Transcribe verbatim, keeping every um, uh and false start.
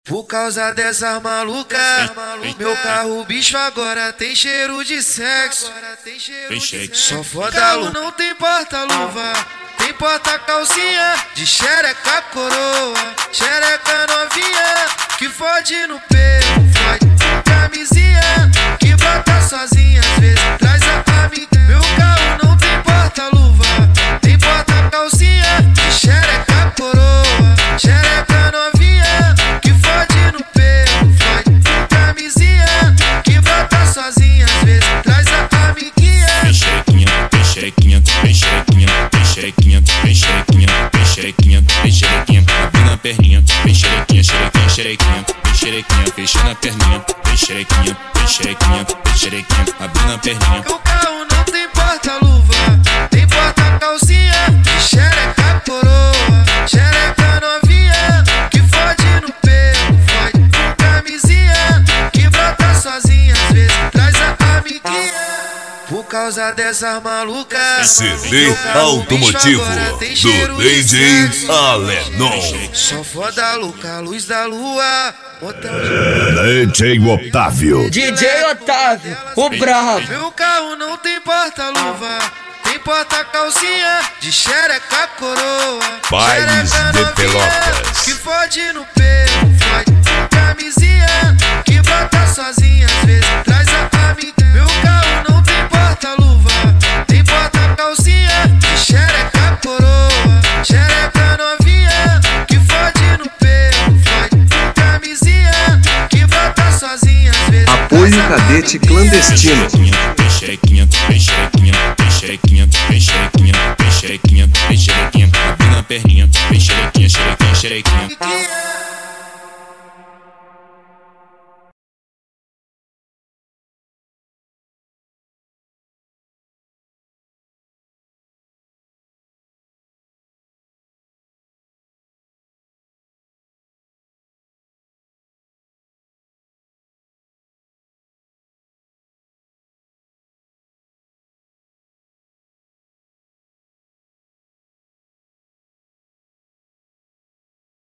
Por causa dessas malucas, meu carro bicho agora tem cheiro de sexo. Só foda lu, não tem porta-luva, tem porta-calcinha de xereca coroa, xereca novinha que fode no peito, fode com camisinha que bota sozinha, às vezes traz a amiga. Meu carro não tem porta-luva, tem porta-calcinha de xereca coroa, xereca novinha que fode no peito, fode com camisinha que bota sozinha, às vezes traz a amiguinha. Vem xerequinha, vem xerequinha, vem xerequinha, vem xerequinha, vem xerequinha, vem xerequinha, vem xerequinha, abrindo a perninha, vem xerequinha, xerequinha, xerequinha, vem xerequinha, fechando a perninha, vem xerequinha, vem xerequinha, vem xerequinha, abrindo a perninha. O carro não tem porta-luva, tem porta-calcinha de xereca coroa, xereca novinha que fode no peito, fode com camisinha que brota sozinha, às vezes traz a amiguinha. Por causa dessas malucas, C D automotivo do D J Alenon. só foda louca, luz da lua, bota D J Otávio. D J Otávio, o brabo. Meu carro não tem porta-luva, tem porta-calcinha de xereca coroa, Bailes xereca de novinha Pelotas. que fode no peito, fode com camisinha que bota sozinha, às vezes traz a amiga. Meu carro não tem porta-luva, tem porta-calcinha de xereca coroa, xereca novinha que fode no peito, fode com camisinha que bota sozinha, às vezes Apoio traz a Cadete amiguinha. Clandestino. Vem xerequinha, vem xerequinha, vem xerequinha, vem xerequinha, vem xerequinha, vem xerequinha, abrindo a perninha, vem xerequinha, xerequinha, xerequinha.